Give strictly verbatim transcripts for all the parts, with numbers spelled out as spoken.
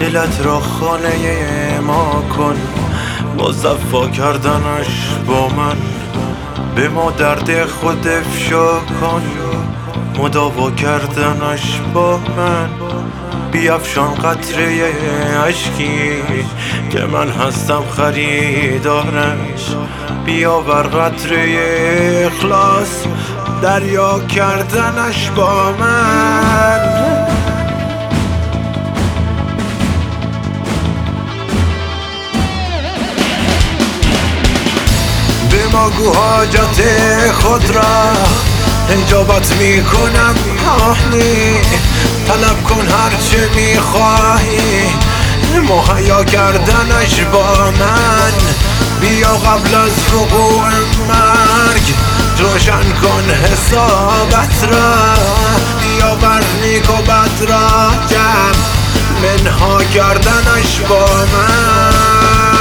دلت را خانه ما کن، با صفا کردنش با من به ما درد خود افشا کن، مداوا کردنش با من بیفشان قطره عشقی که من هستم خریدارش، بیاور قطره اخلاص دریا کردنش با من. به ما گو حاجت خود را اجابت میکنم آهنی، طلب کن هرچه میخواهی مهیا کردنش با من، بیا قبل از وقوع مرگ روشن کن حسابت را، بیا بر نیک و بد را جمع منها کردنش با من.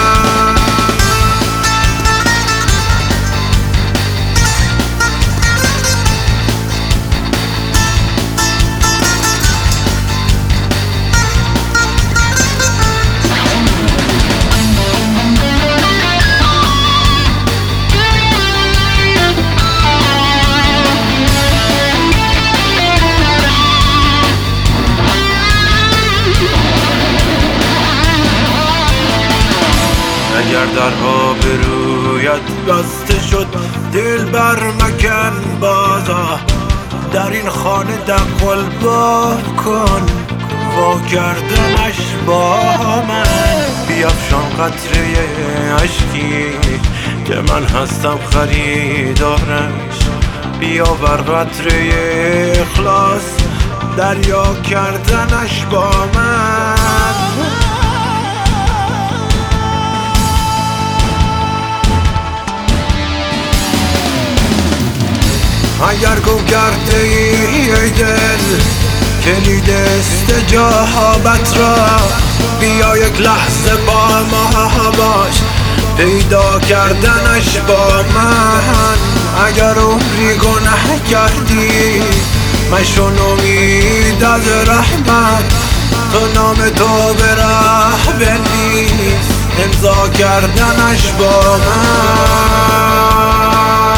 اگر درها به رویت بسته شد دل بر مکن بازا، در این خانه دقل باب کن وا کردنش با من، بیفشان قطره عشقی که من هستم خریدارش، بیاور قطره اخلاص دریا کردنش با من. اگر گم کرده ای دل کلید استجابت را، بیا یک لحظه با ما باش پیدا کردنش با من. اگر عمری گناه کردی مشون امید از رحمت، تو نام تو به راه بنویس امضا کردنش با من.